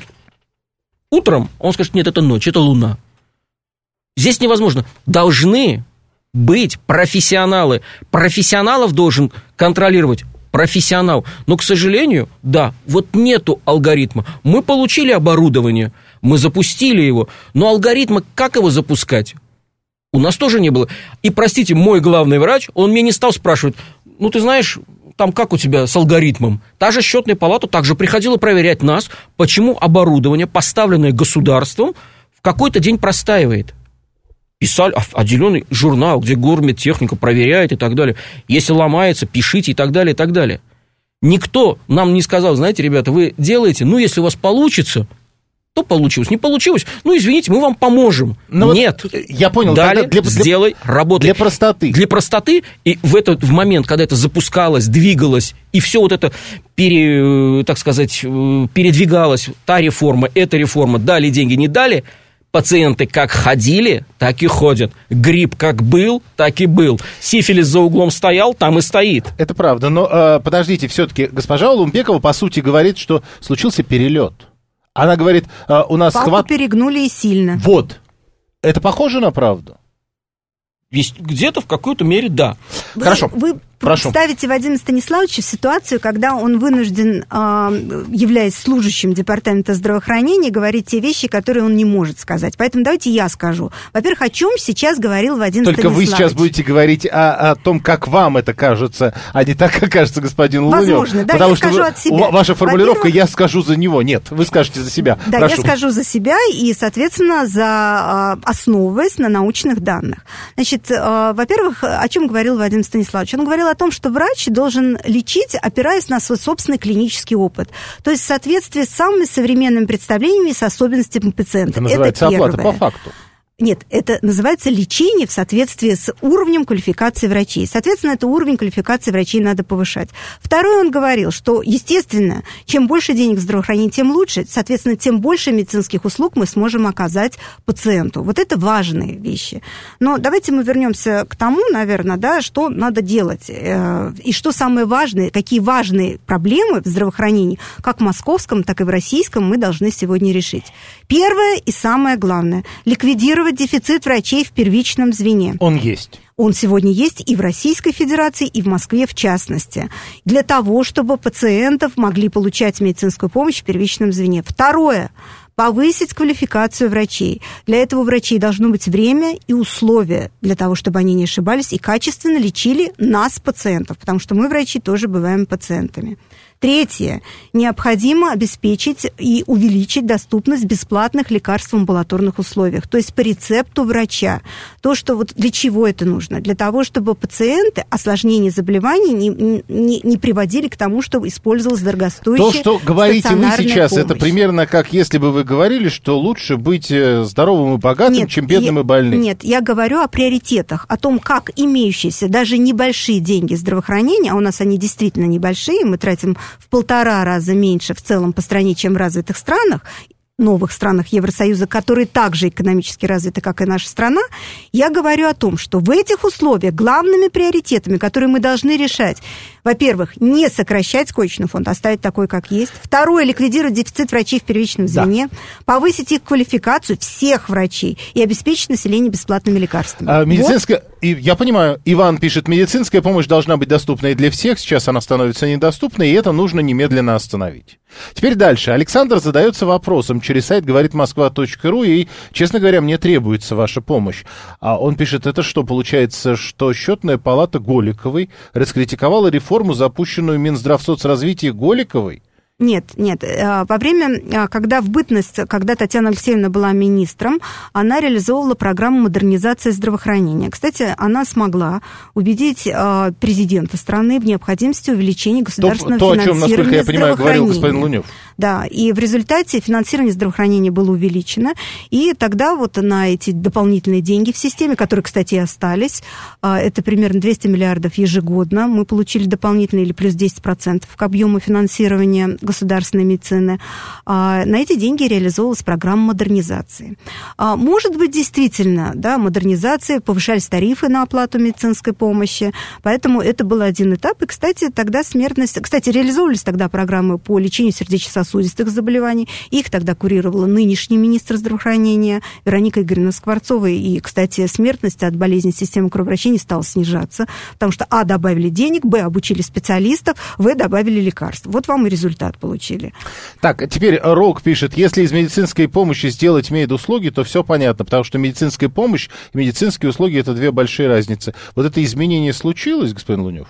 утром, он скажет, нет, это ночь, это луна. Здесь невозможно. Должны быть профессионалы. Профессионалов должен контролировать профессионал. Но, к сожалению, да, вот нету алгоритма. Мы получили оборудование, мы запустили его, но алгоритма, как его запускать? У нас тоже не было. И, простите, мой главный врач, он мне не стал спрашивать, ну, ты знаешь, там как у тебя с алгоритмом? Та же счетная палата также приходила проверять нас, почему оборудование, поставленное государством, в какой-то день простаивает. Писали отделенный журнал, где гормедтехника проверяет и так далее. Если ломается, пишите и так далее, и так далее. Никто нам не сказал, знаете, ребята, вы делаете, ну, если у вас получится... то получилось. Не получилось, ну, извините, мы вам поможем. Но нет. Вот, я понял. Далее для, сделай, работай. Для простоты. Для простоты, и в этот в момент, когда это запускалось, двигалось, и все вот это, пере, так сказать, передвигалось, та реформа, эта реформа, дали деньги, не дали, пациенты как ходили, так и ходят. Грипп как был, так и был. Сифилис за углом стоял, там и стоит. Это правда, но э, подождите, все-таки госпожа Улумбекова, по сути, говорит, что случился перелет. Она говорит, а, у нас... Палку хват... перегнули и сильно. Вот. Это похоже на правду? Есть, где-то в какой-то мере, да. Вы, Хорошо. Вы Прошу. Представите Вадима Станиславовича в ситуацию, когда он вынужден, являясь служащим Департамента здравоохранения, говорить те вещи, которые он не может сказать. Поэтому давайте я скажу. Во-первых, о чем сейчас говорил Вадим Только Станиславович. Только вы сейчас будете говорить о, о том, как вам это кажется, а не так, как кажется господину Луневу. Возможно, да, Потому я что скажу вы, от себя. Ваша формулировка «я скажу за него». Нет, вы скажете за себя. Да, Прошу. я скажу за себя и, соответственно, за, основываясь на научных данных. Значит, во-первых, о чем говорил Вадим Станиславович? Он говорил о том, что врач должен лечить, опираясь на свой собственный клинический опыт. То есть в соответствии с самыми современными представлениями и с особенностями пациента. Это называется Это оплата по факту. Нет, это называется лечение в соответствии с уровнем квалификации врачей. Соответственно, это уровень квалификации врачей надо повышать. Второе, он говорил, что, естественно, чем больше денег в здравоохранении, тем лучше. Соответственно, тем больше медицинских услуг мы сможем оказать пациенту. Вот это важные вещи. Но давайте мы вернемся к тому, наверное, да, что надо делать. И что самое важное, какие важные проблемы в здравоохранении, как в московском, так и в российском, мы должны сегодня решить. Первое и самое главное – ликвидировать дефицит врачей в первичном звене. Он есть. Он сегодня есть и в Российской Федерации, и в Москве в частности. Для того, чтобы пациентов могли получать медицинскую помощь в первичном звене. Второе. Повысить квалификацию врачей. Для этого у врачей должно быть время и условия для того, чтобы они не ошибались и качественно лечили нас, пациентов, потому что мы, врачи, тоже бываем пациентами. Третье. Необходимо обеспечить и увеличить доступность бесплатных лекарств в амбулаторных условиях, то есть по рецепту врача. То, что вот для чего это нужно? Для того, чтобы пациенты осложнения заболеваний не, не, не приводили к тому, что использовалась дорогостоящая То, что говорите вы сейчас, помощь. Это примерно как если бы вы говорили, что лучше быть здоровым и богатым, нет, чем бедным я, и больным. Нет, я говорю о приоритетах, о том, как имеющиеся даже небольшие деньги здравоохранения, а у нас они действительно небольшие, мы тратим в полтора раза меньше в целом по стране, чем в развитых странах, новых странах Евросоюза, которые также экономически развиты, как и наша страна, я говорю о том, что в этих условиях главными приоритетами, которые мы должны решать, во-первых, не сокращать коечный фонд, оставить такой, как есть. Второе, ликвидировать дефицит врачей в первичном звене, да. Повысить их квалификацию всех врачей и обеспечить население бесплатными лекарствами. А, медицинская, вот. и, я понимаю, Иван пишет, медицинская помощь должна быть доступной для всех, сейчас она становится недоступной, и это нужно немедленно остановить. Теперь дальше. Александр задается вопросом через сайт говорит москва точка ру, и, честно говоря, мне требуется ваша помощь. А он пишет, это что, получается, что счетная палата Голиковой раскритиковала реформу, запущенную Минздравсоцразвития Голиковой? Нет, нет. Во время, когда в бытность, когда Татьяна Алексеевна была министром, она реализовывала программу модернизации здравоохранения. Кстати, она смогла убедить президента страны в необходимости увеличения государственного то, то, финансирования о чем, насколько я понимаю, говорил господин Лунев. Да, и в результате финансирование здравоохранения было увеличено, и тогда вот на эти дополнительные деньги в системе, которые, кстати, и остались, это примерно двести миллиардов ежегодно, мы получили дополнительные или плюс десять процентов к объему финансирования государственной медицины. На эти деньги реализовывалась программа модернизации. Может быть, действительно, да, модернизация, повышались тарифы на оплату медицинской помощи, поэтому это был один этап, и, кстати, тогда смертность... Кстати, реализовывались тогда программы по лечению сердечно-сосудистых заболеваний. Их тогда курировала нынешний министр здравоохранения Вероника Игоревна Скворцова. И, кстати, смертность от болезней системы кровообращения стала снижаться, потому что, а, добавили денег, б, обучили специалистов, в, добавили лекарств. Вот вам и результат получили. Так, теперь Рок пишет, если из медицинской помощи сделать медуслуги, то все понятно, потому что медицинская помощь и медицинские услуги – это две большие разницы. Вот это изменение случилось, господин Лунев?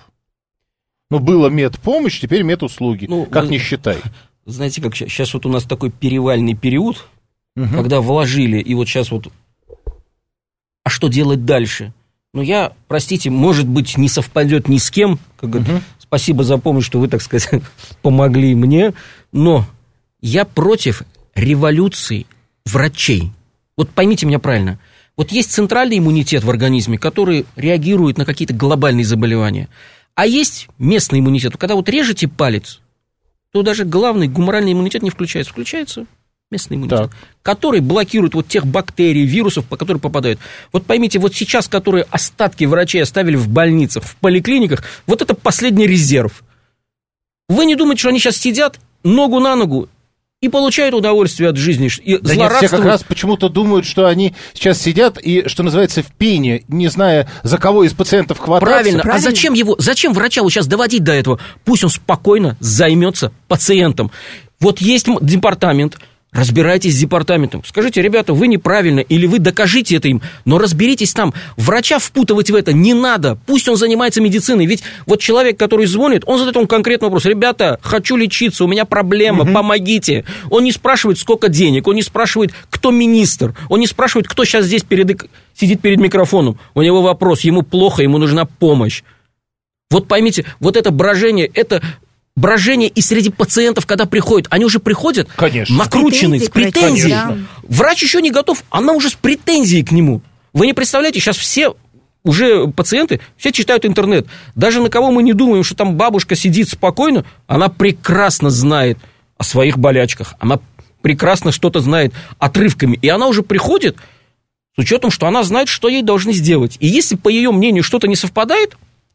Ну, было медпомощь, теперь медуслуги. Ну, как вы... не считай. Знаете, как сейчас вот у нас такой перевальный период, угу. когда вложили, и вот сейчас вот, а что делать дальше? Ну, я, простите, может быть, не совпадет ни с кем, как угу. говорит, спасибо за помощь, что вы, так сказать, помогли мне, но я против революции врачей. Вот поймите меня правильно, вот есть центральный иммунитет в организме, который реагирует на какие-то глобальные заболевания, а есть местный иммунитет, когда вот режете палец, то даже главный гуморальный иммунитет не включается. Включается местный иммунитет, так. который блокирует вот тех бактерий, вирусов, по которым попадают. Вот поймите, вот сейчас, которые остатки врачей оставили в больницах, в поликлиниках, вот это последний резерв. Вы не думаете, что они сейчас сидят ногу на ногу и получают удовольствие от жизни. И да нет, все как раз почему-то думают, что они сейчас сидят и, что называется, в пене, не зная, за кого из пациентов хвататься. Правильно. Правильно. А зачем его, зачем врача вот сейчас доводить до этого? Пусть он спокойно займется пациентом. Вот есть департамент, разбирайтесь с департаментом. Скажите, ребята, вы неправильно, или вы докажите это им, но разберитесь там. Врача впутывать в это не надо. Пусть он занимается медициной. Ведь вот человек, который звонит, он задает ему конкретный вопрос. Ребята, хочу лечиться, у меня проблема, угу. помогите. Он не спрашивает, сколько денег, он не спрашивает, кто министр, он не спрашивает, кто сейчас здесь перед, сидит перед микрофоном. У него вопрос, ему плохо, ему нужна помощь. Вот поймите, вот это брожение, это... брожение и среди пациентов, когда приходят, они уже приходят Конечно. накрученные, с претензией. Да. Врач еще не готов, она уже с претензией к нему. Вы не представляете, сейчас все уже пациенты, все читают интернет. Даже на кого мы не думаем, что там бабушка сидит спокойно, она прекрасно знает о своих болячках, она прекрасно что-то знает отрывками, и она уже приходит с учетом, что она знает, что ей должны сделать. И если, по ее мнению, что-то не совпадает,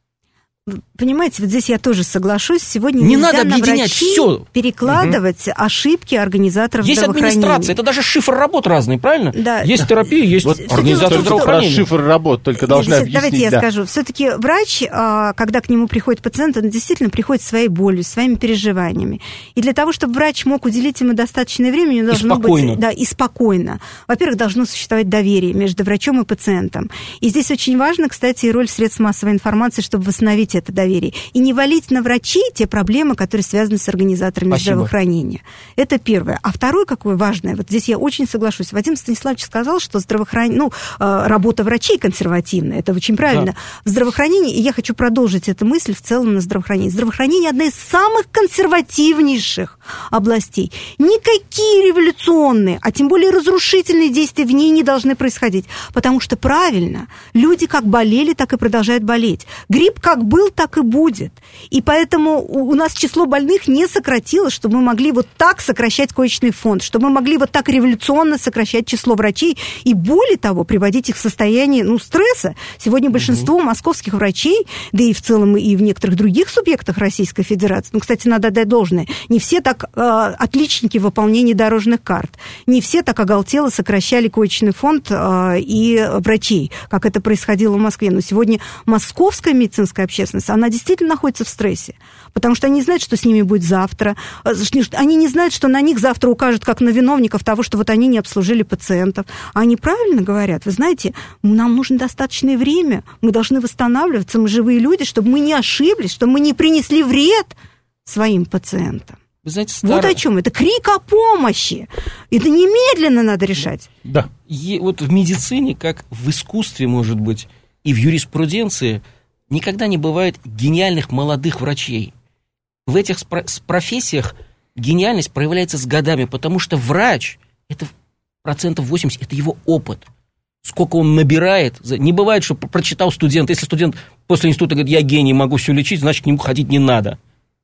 понимаете, вот здесь я тоже соглашусь. Сегодня не нельзя надо на объединять врачей все. Угу. ошибки организаторов есть здравоохранения. Есть администрация, это даже шифр работ разный, правильно? Да. Есть терапия, есть вот организация здравоохранения. Шифр работ только должна объяснить. Давайте я да. скажу. Все-таки врач, когда к нему приходит пациент, он действительно приходит своей болью, своими переживаниями. И для того, чтобы врач мог уделить ему достаточное время, ему должно и спокойно. быть... Да, и спокойно. Во-первых, должно существовать доверие между врачом и пациентом. И здесь очень важно, кстати, и роль средств массовой информации, чтобы восстановить это доверие. И не валить на врачей те проблемы, которые связаны с организаторами Спасибо. здравоохранения. Это первое. А второе, какое важное, вот здесь я очень соглашусь. Вадим Станиславович сказал, что здравоохранение, ну, работа врачей консервативная, это очень правильно. Да. В здравоохранении, и я хочу продолжить эту мысль в целом на здравоохранении. Здравоохранение одна из самых консервативнейших областей. Никакие революционные, а тем более разрушительные действия в ней не должны происходить. Потому что правильно, люди как болели, так и продолжают болеть. Грипп как был, так и будет. И поэтому у нас число больных не сократилось, чтобы мы могли вот так сокращать коечный фонд, чтобы мы могли вот так революционно сокращать число врачей и, более того, приводить их в состояние, ну, стресса. Сегодня большинство угу. московских врачей, да и в целом и в некоторых других субъектах Российской Федерации, ну, кстати, надо отдать должное, не все так э, отличники в выполнении дорожных карт, не все так оголтело сокращали коечный фонд э, и врачей, как это происходило в Москве. Но сегодня московская медицинская общественность, она действительно находятся в стрессе, потому что они не знают, что с ними будет завтра, они не знают, что на них завтра укажут как на виновников того, что вот они не обслужили пациентов. А они правильно говорят, вы знаете, нам нужно достаточное время, мы должны восстанавливаться, мы живые люди, чтобы мы не ошиблись, чтобы мы не принесли вред своим пациентам. Вы знаете, стар... Вот о чем это. Крик о помощи. Это немедленно надо решать. Да. И вот в медицине, как в искусстве, может быть, и в юриспруденции, никогда не бывает гениальных молодых врачей. В этих профессиях гениальность проявляется с годами, потому что врач, это процентов восемьдесят, это его опыт. Сколько он набирает. Не бывает, что прочитал студент. Если студент после института говорит, я гений, могу все лечить, значит, к нему ходить не надо.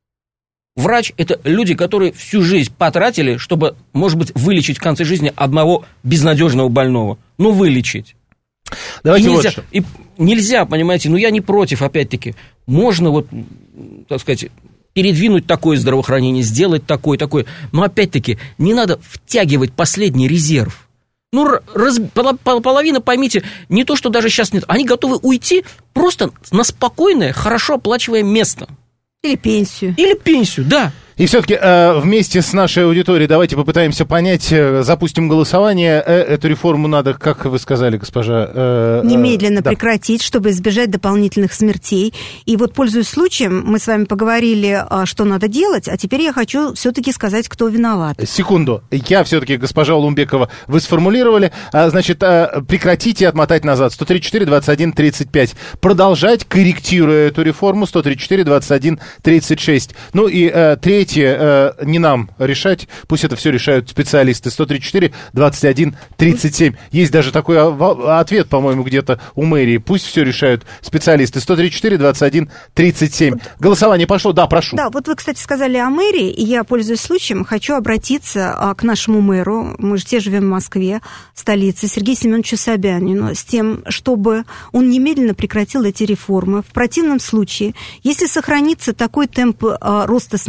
Врач – это люди, которые всю жизнь потратили, чтобы, может быть, вылечить в конце жизни одного безнадежного больного. Ну, вылечить. Давайте и нельзя, вот и нельзя, понимаете, ну я не против, опять-таки, можно вот, так сказать, передвинуть такое здравоохранение, сделать такое, такое, но опять-таки не надо втягивать последний резерв. Ну, раз, половина, поймите, не то, что даже сейчас нет, они готовы уйти просто на спокойное, хорошо оплачиваемое место. Или пенсию. Или пенсию, да. И все-таки э, вместе с нашей аудиторией давайте попытаемся понять, э, запустим голосование. Э, эту реформу надо, как вы сказали, госпожа... Э, Немедленно э, да. прекратить, чтобы избежать дополнительных смертей. И вот, пользуясь случаем, мы с вами поговорили, что надо делать, а теперь я хочу все-таки сказать, кто виноват. Секунду. Я все-таки, госпожа Улумбекова, вы сформулировали, а, значит, а, прекратите отмотать назад. сто тридцать четыре двадцать один тридцать пять. Продолжать, корректируя эту реформу. сто тридцать четыре двадцать один тридцать шесть. Ну и а, третье. Не нам решать, пусть это все решают специалисты. сто тридцать четыре двадцать один тридцать семь. Есть даже такой ответ, по-моему, где-то у мэрии. Пусть все решают специалисты. сто тридцать четыре двадцать один тридцать семь. Голосование пошло. Да, прошу. Да, вот вы, кстати, сказали о мэрии, и я, пользуясь случаем, хочу обратиться к нашему мэру. Мы же все живем в Москве, столице, Сергею Семеновичу Собянину, с тем, чтобы он немедленно прекратил эти реформы. В противном случае, если сохранится такой темп роста смертности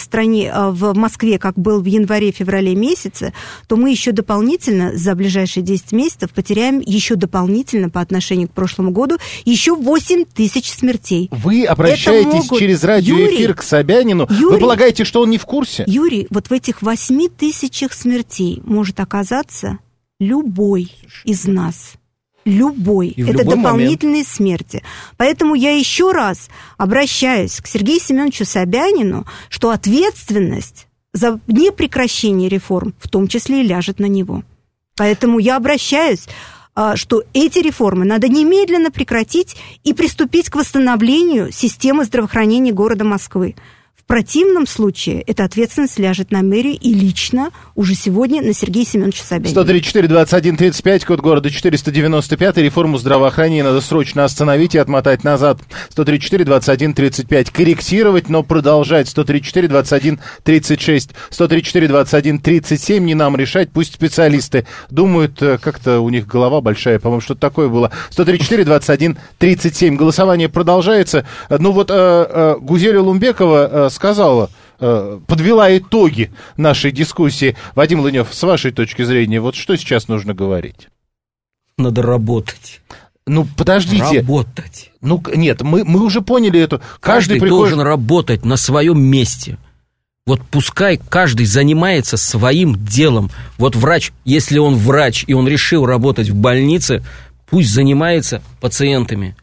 стране, в Москве, как был в январе-феврале месяце, то мы еще дополнительно за ближайшие десять месяцев потеряем еще дополнительно по отношению к прошлому году еще восемь тысяч смертей. Вы обращаетесь могут... через радиоэфир Юрий, к Собянину. Юрий, Вы полагаете, что он не в курсе? Юрий, вот в этих восьми тысячах смертей может оказаться любой из нас. Любой. Это дополнительные момент. Смерти. Поэтому я еще раз обращаюсь к Сергею Семеновичу Собянину, что ответственность за непрекращение реформ в том числе и ляжет на него. Поэтому я обращаюсь, что эти реформы надо немедленно прекратить и приступить к восстановлению системы здравоохранения города Москвы. В противном случае эта ответственность ляжет на мэрию и лично уже сегодня на Сергея Семеновича Собянина. сто тридцать четыре двадцать один тридцать пять, код города четыреста девяносто пять. Реформу здравоохранения надо срочно остановить и отмотать назад. сто тридцать четыре двадцать один тридцать пять. Корректировать, но продолжать. сто тридцать четыре двадцать один тридцать шесть. сто тридцать четыре двадцать один тридцать семь. Не нам решать, пусть специалисты думают. Как-то у них голова большая, по-моему, что-то такое было. сто тридцать четыре двадцать один тридцать семь. Голосование продолжается. Ну вот э, э, Гузель Улумбекова э, сказала, э, подвела итоги нашей дискуссии. Вадим Лынев, с вашей точки зрения, вот что сейчас нужно говорить? Надо работать. Ну, подождите. Работать. Ну, нет, мы, мы уже поняли это. Каждый, каждый приходит... должен работать на своем месте. Вот пускай каждый занимается своим делом. Вот врач, если он врач, и он решил работать в больнице, пусть занимается пациентами.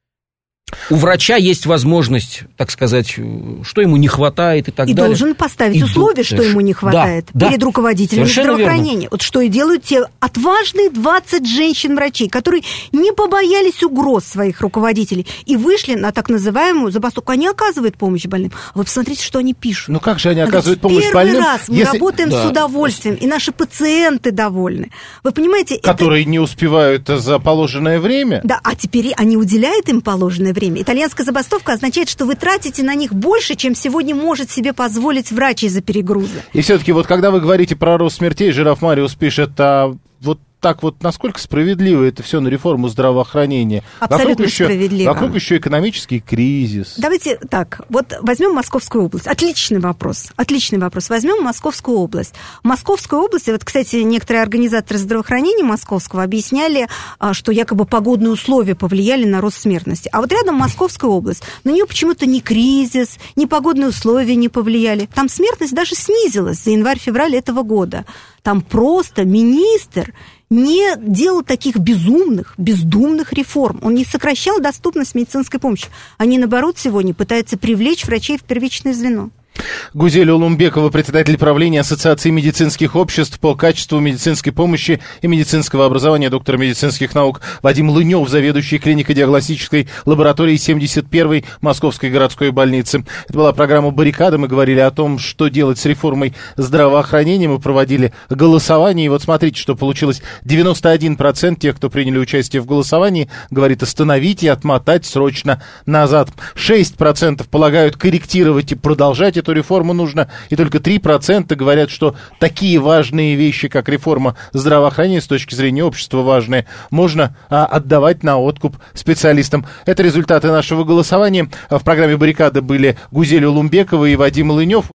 У врача есть возможность, так сказать, что ему не хватает и так и далее. И должен поставить и условия, что ему не хватает, да, перед да, руководителями здравоохранения. Верно. Вот что и делают те отважные двадцать женщин-врачей, которые не побоялись угроз своих руководителей и вышли на так называемую забастовку. Они оказывают помощь больным. А вы посмотрите, что они пишут. Ну как же они оказывают помощь Первый больным? Первый раз мы если... работаем да. с удовольствием, и наши пациенты довольны. Вы понимаете? Которые это... не успевают за положенное время? Да, а теперь они уделяют им положенное время. Итальянская забастовка означает, что вы тратите на них больше, чем сегодня может себе позволить врач из-за перегруза. И все-таки вот когда вы говорите про рост смертей, Жираф Мариус пишет, а вот так вот, насколько справедливо это все на реформу здравоохранения? Абсолютно вокруг еще, справедливо. Вокруг еще экономический кризис. Давайте так, вот возьмем Московскую область. Отличный вопрос, отличный вопрос. Возьмем Московскую область. В Московской области, вот, кстати, некоторые организаторы здравоохранения Московского объясняли, что якобы погодные условия повлияли на рост смертности. А вот рядом Московская область, на нее почему-то ни кризис, ни погодные условия не повлияли. Там смертность даже снизилась за январь-февраль этого года. Там просто министр не делал таких безумных, бездумных реформ. Он не сокращал доступность медицинской помощи. Они, наоборот, сегодня пытаются привлечь врачей в первичное звено. Гузель Улумбекова, председатель правления Ассоциации медицинских обществ по качеству медицинской помощи и медицинского образования, доктор медицинских наук. Вадим Лынев, заведующий клинико-диагностической лабораторией семьдесят первой Московской городской больницы. Это была программа «Баррикады». Мы говорили о том, что делать с реформой здравоохранения. Мы проводили голосование. И вот смотрите, что получилось. девяносто один процент тех, кто приняли участие в голосовании, говорит остановить и отмотать срочно назад. шесть процентов полагают корректировать и продолжать эту реформу нужно, и только три процента говорят, что такие важные вещи, как реформа здравоохранения с точки зрения общества важные, можно а, отдавать на откуп специалистам. Это результаты нашего голосования. В программе «Баррикады» были Гузель Улумбекова и Вадим Лынев.